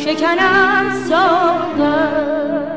شکنم ساغر،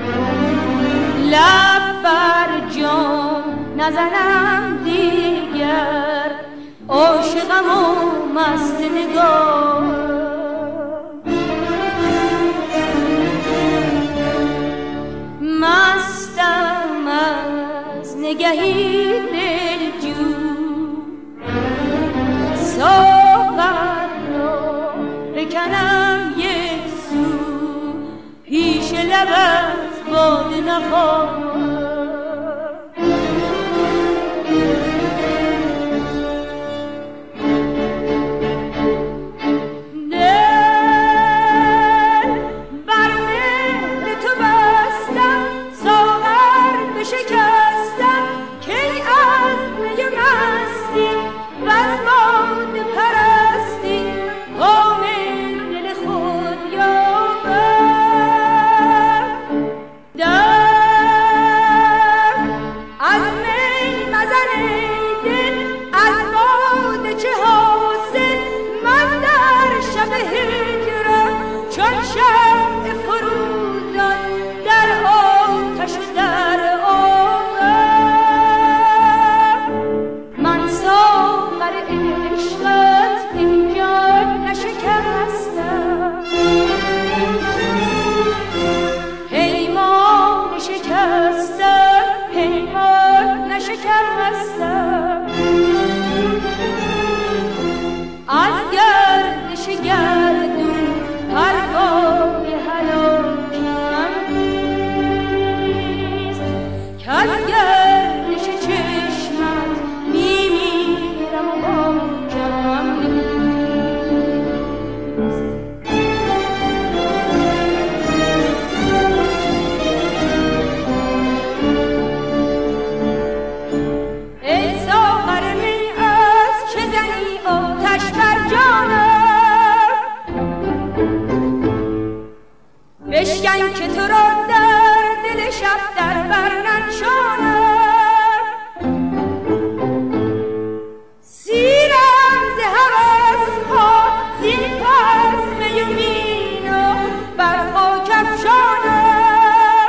لب بر جام نزنم دیگر، عاشقم و مست نگار. مستم از نگهی دلجو، ساغر را بکنم یک سو، پیش لبت باده نخواه. بشکن که تو را در دل شب در بر ننشانم، سیرم ز هوس ها زین پس می و مینا بر خاک افشانم.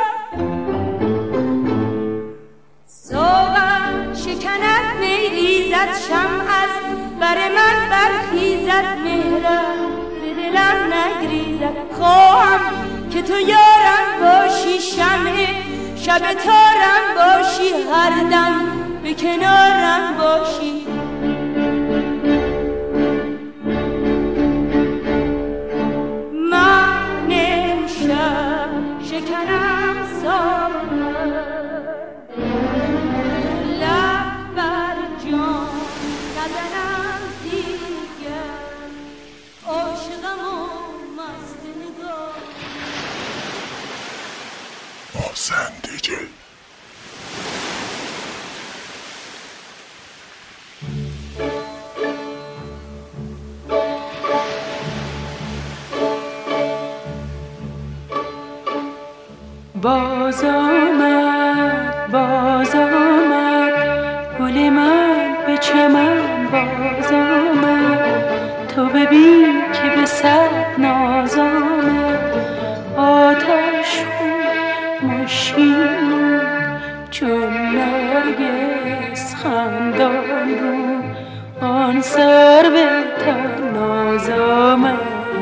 ساغر شکند می ریزد شمع از بر من برخیزد، مهرم ز دلم نگریزد. خواهم که تو یارم باشی، شمع شب تارم باشی، هر دم به کنارم باشی. من امشب شکنم ساغر، لب بر جام نزنم دیگر، عاشقم و مست نگار. محسن دیجی. باز آمد گل من به چمن، باز آمد تو ببین که به صد ناز آمد. آتش خون مشکین چون نرگس خندان رو، آن سر به تناز آمد.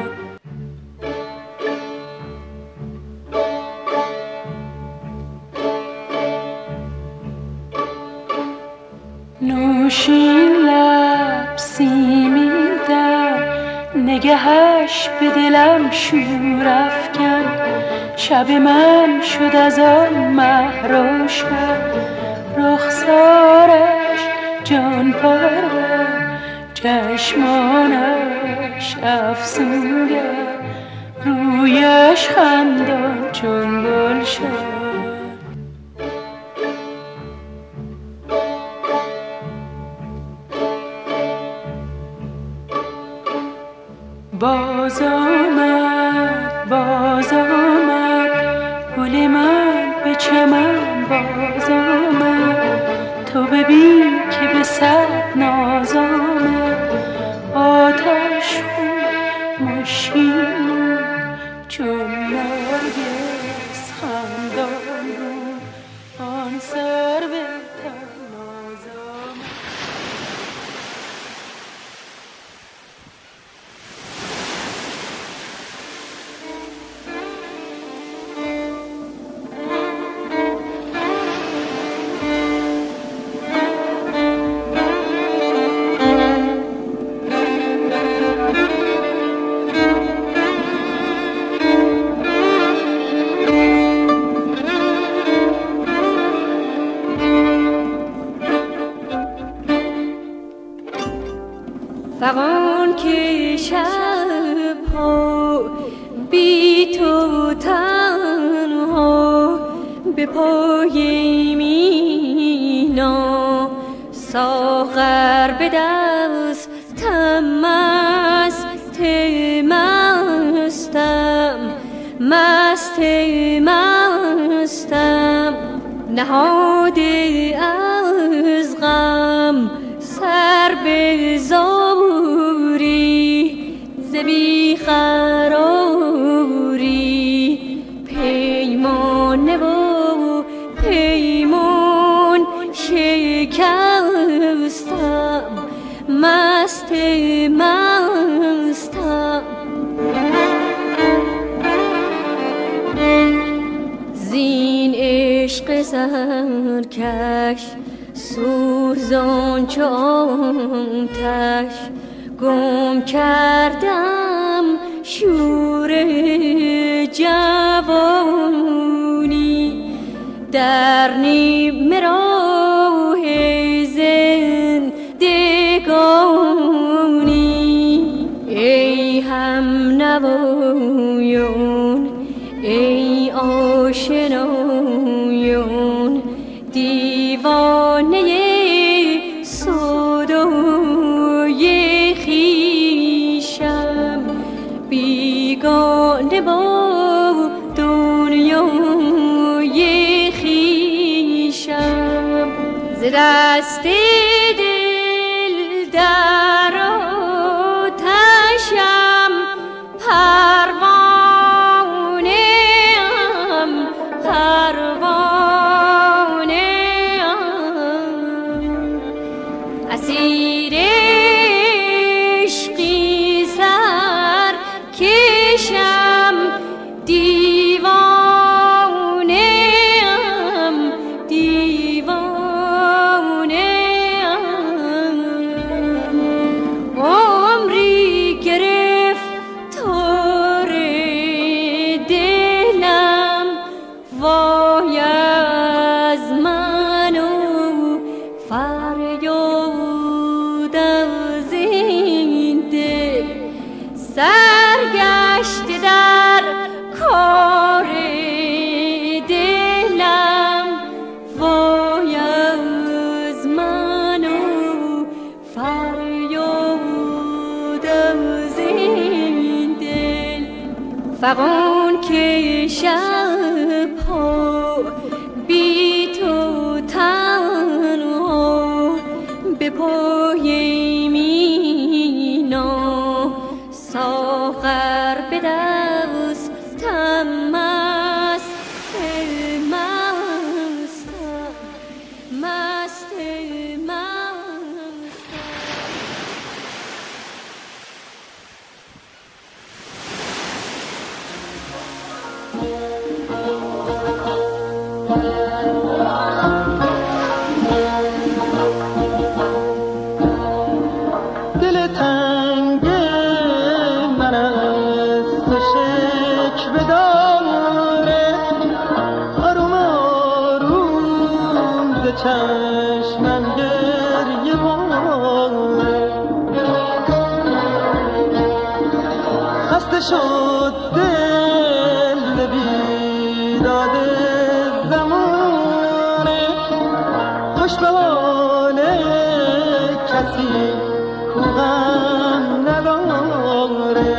نوشین لب سیمیدم، نگهش به دلم شور افکن. شب من شد از آن مه روشن، رخسارش جان پرور، چشمانش افسونگر، رویش خندان چون گلشن. باز آمد گل من به چمن، باز آمد تو ببین که به صد ناز آمد. آتش خون مشکین فغان که شبها بی تو تنها به پای مینا ساغر به دستم مستم نهاده از غم سر به زاری ز بی‌قراری پیمانه و پیمان شکستم مستم زین عشق سرکش سوزان چو آتش گم کردم شور جوانی در نیمه راه زندگانی ای هم نوایان ای آشنایان دیوانه سودای خویشم بیگانه با دنیای خویشم ز دست دل در آتشم اسیر عشقی سر کشم دیوانه‌ام عمری گرفتار دلم وای از من و فریاد از این دل سرگشته در کار دلم وای از من و فریاد از این دل فغان که شبها بی تو تنها به پای مینا ساغر به دستم دل تنگ من از تو شکوه داره آروم آروم ز چشمم گریه باره خسته شد دل ز بیداد زمانه خوش به حال کسی غم نداره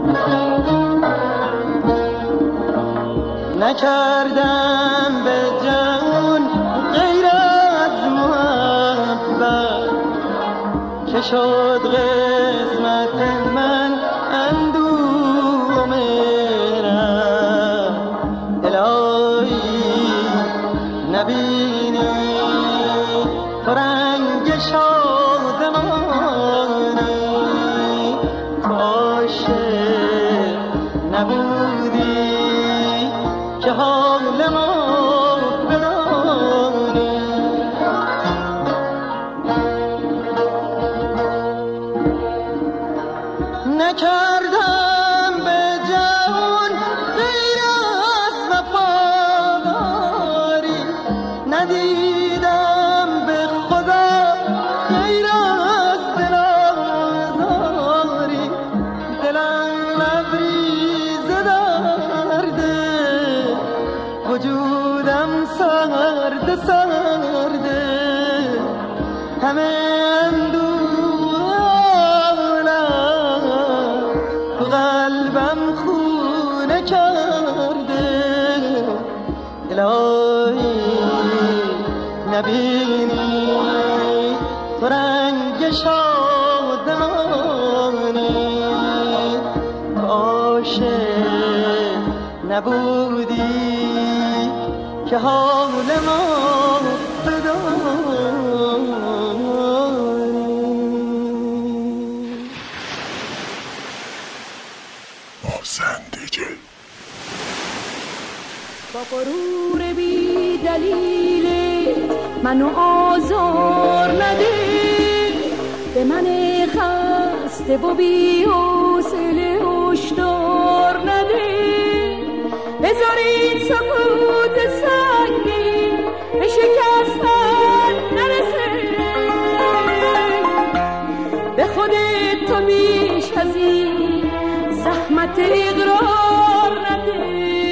نکردم به جهان غیر از محبت که شد قسمت من اندوه و مهرت الهی نبینی تو رنگ شادمانی نبودی که حال ما بدانی نکردم به جهان غیر از وفاداری ندیدم به خدا غیر از دلازاری همه اندوهانم تو قلبم خونه کرده. الهی نبینی تو رنگ شادمانی، تو عاشق نبودی که حال ما بدانی. محسن دیجی. با غرور بی دلیل منو آزار نده، به من خسته و بی حوصله هشدار نده. بذارید سکوت سنگین به شکستن نرسه، به خودت تو بیش از این زحمت اقرار نده.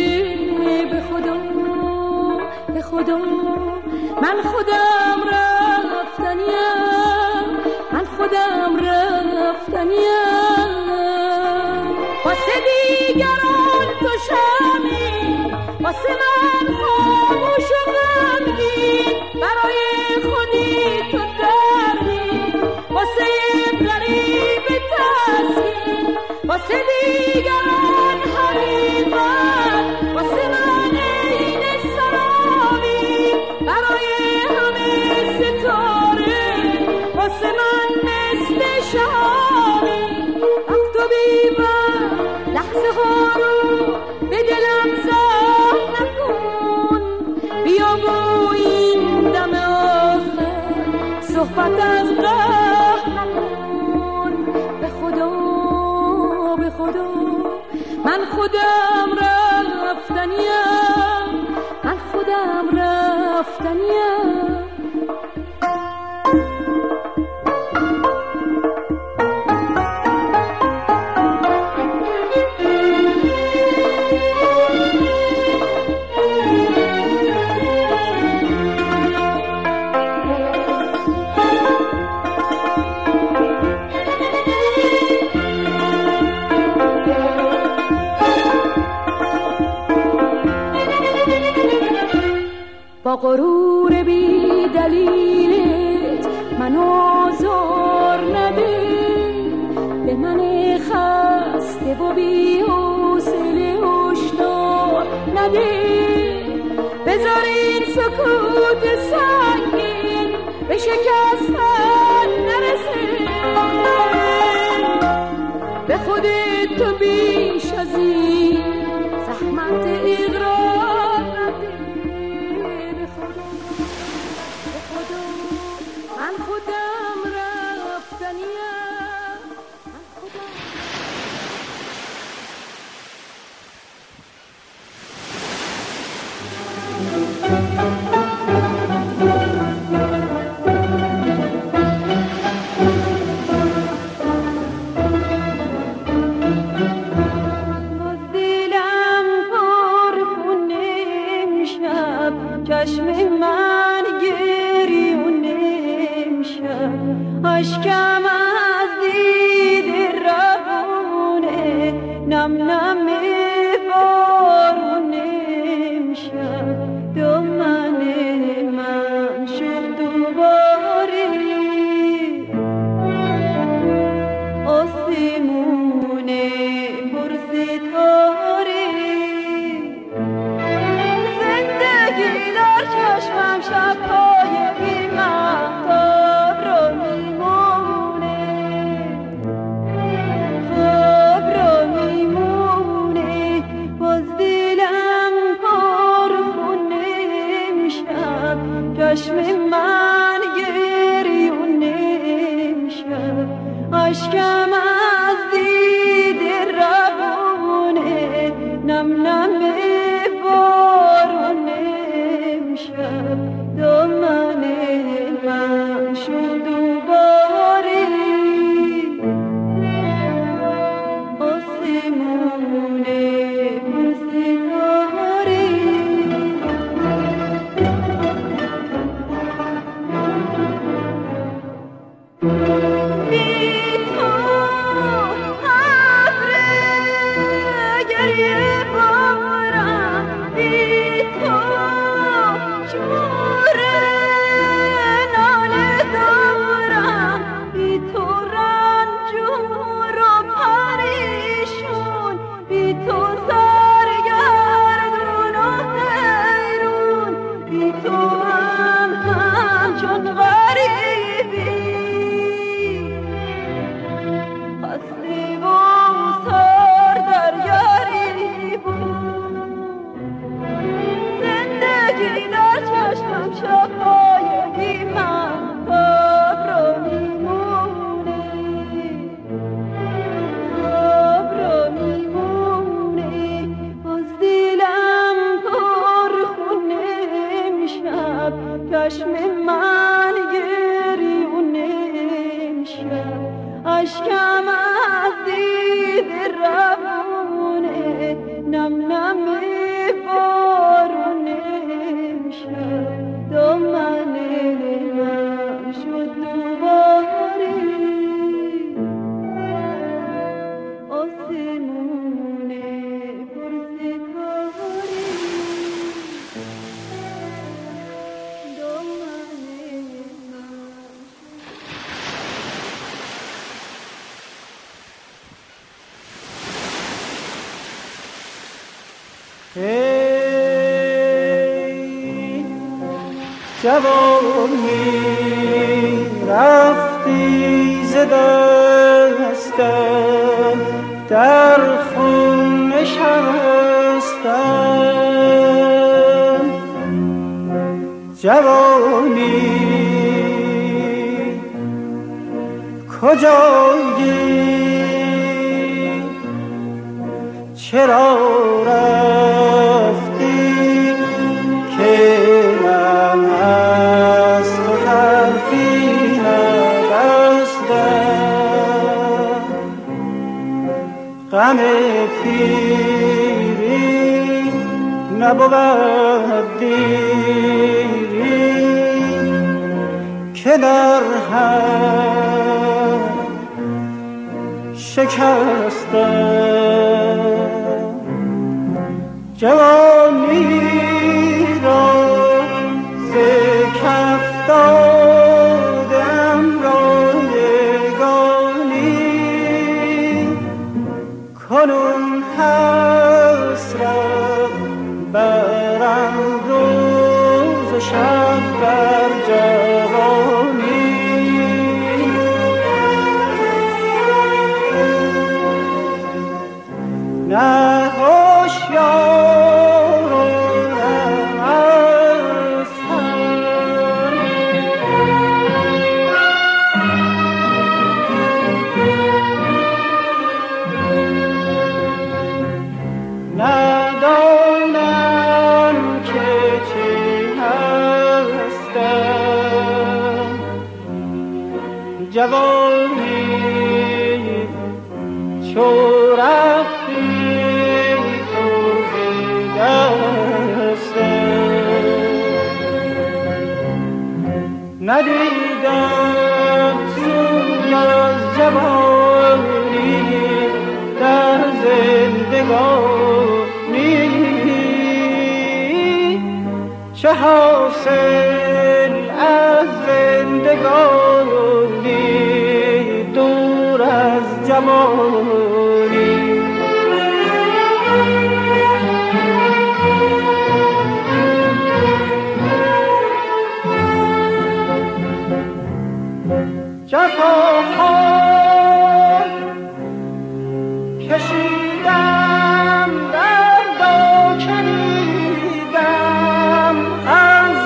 به خدا من خودم رفتنیم، من خودم رفتنیم. واسه دیگران تو شمی، واسه من خاموش و غمگین. برای خودی تو دردی، واسه غریب تسکین. واسه دیگران حقیقت، واسه من عین سرابی. برای همه ستاره، واسه من مثل شهابی. وقت و بی‌وقت لحظه ها رو به دلم زهر نکن. بیا و این دم آخر صحبت از قهر نکن. به خدا به خدا من خودم رفتنیم، من خودم رفتنیم. با غرور بی دلیلت منو آزار نده، به من خسته و بی حوصله هشدار نده. بذارین سکوت سنگین به شکستن نرسه، به خودت تو بیش از این زحمت اقرار نده. من خودم رفتنیم، من خودم. باز دلم پر خونه امشب، چشم من گریونه امشب. اشکم از دید روونه، نم نم بارونه امشب. دامن من شد دوباره آسمون پر ستاره. زندگی در چشمم شب‌های بی مهتاب رو میمونه، خواب رو میمونه. باز دلم پر خونه امشب، چشم من گریونه امشب. اشکم از دید روونه، نم نم بارونه امشب. دامن من شد دوباره آسمون پر ستاره. اشکم از دید روونه نم نم بارون شب دامن من شد دوباره آسمون پرستاره دامن من ای جوانی رفتی ز دستم در خون نشستم جوانی کجایی چرا رفتی که من از تو حرفی نبستم غم پیری نبود دیری که در هم شکستم جوانی را ز کف دادم رایگانی کنون حسرت برم روز و شب بر جوانی نه هوشیار از هم ندانم که چی هستم جوانی چو رفتی ندیدم سوی از جوانی در زندگانی چه حاصل از زندگانی دور از جوانی جفاها کشیدم درد و کنیدم از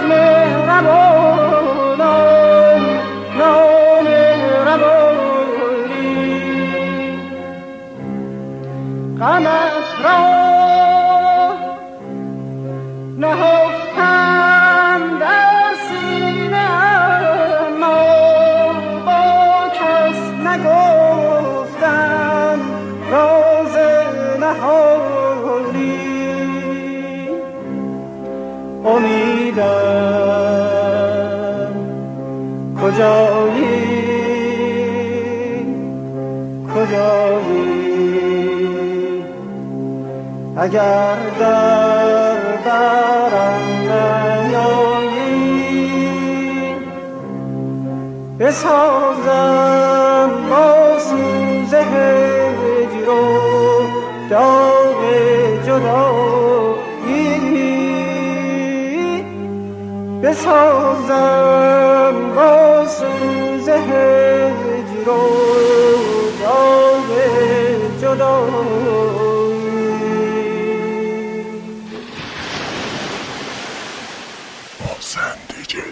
مهربانان نامهربانی غمت را نهفتم در سینه نگفتم راز نهانی امیدم کجایی اگر در برم نیایی بسازم با سوز هجر و داغ جدایی بسازم با سوز هجر و داغ جدایی Sandicil.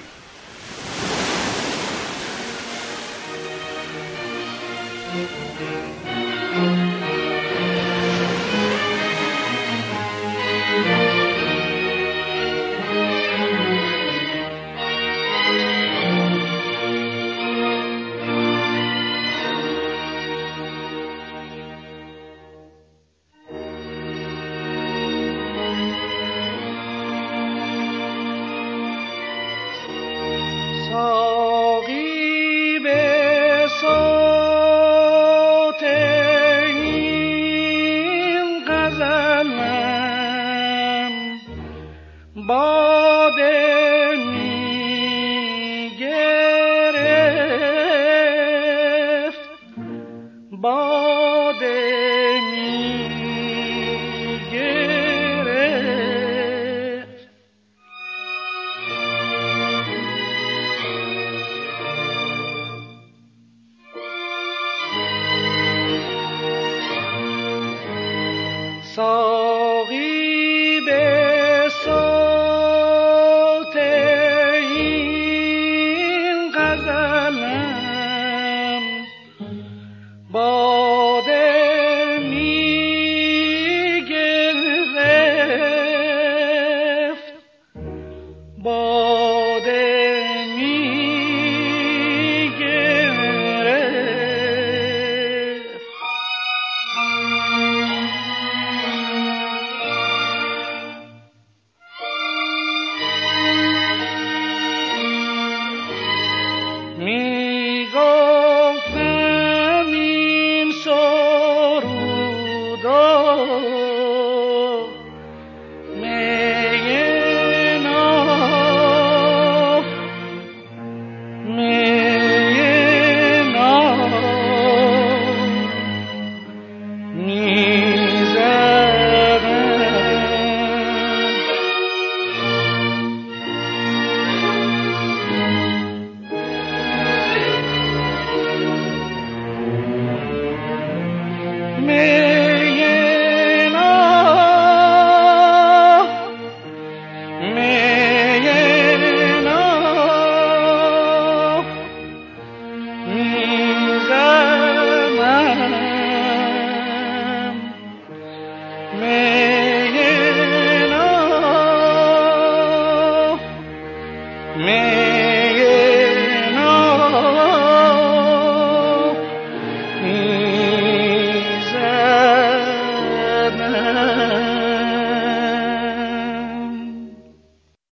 باده می گرفت، باده می گرفت. می گفتم این سرودا me